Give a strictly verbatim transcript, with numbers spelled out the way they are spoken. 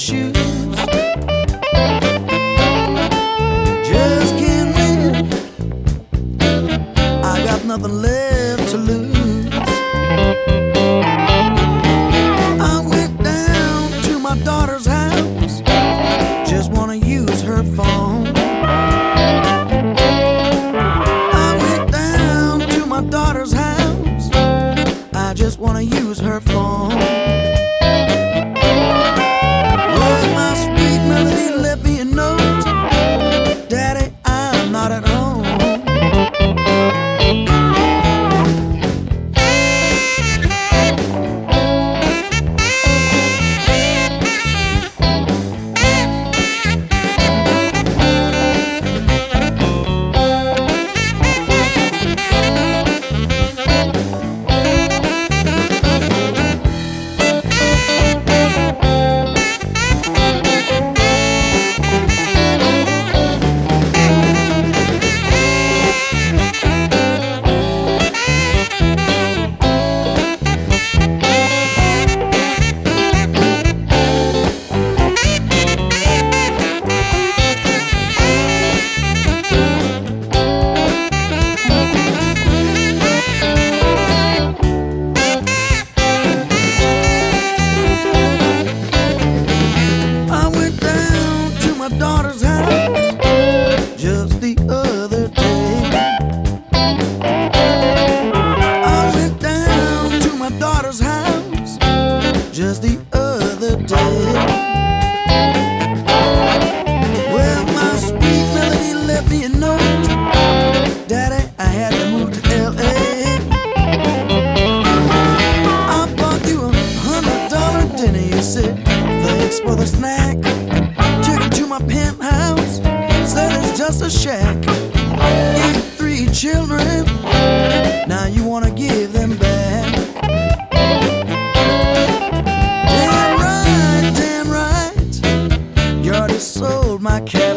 shoes. Just can't win. I got nothing left to lose. I went down to my daughter's house. Just wanna use her phone. I went down to my daughter's house. I just wanna use her phone. Well, my sweet melody left me a note. Daddy, I'm not at home. Daughter's house just the other day. I went down to my daughter's house just the other day. Well, my sweet melody left me a note. Daddy, I had to move to L A. I bought you a hundred dollar dinner. You said thanks for the snack. Took it to my penthouse, said it's just a shack. Gave you three children, now you wanna give them back. Damn right, damn right, you already sold my cat.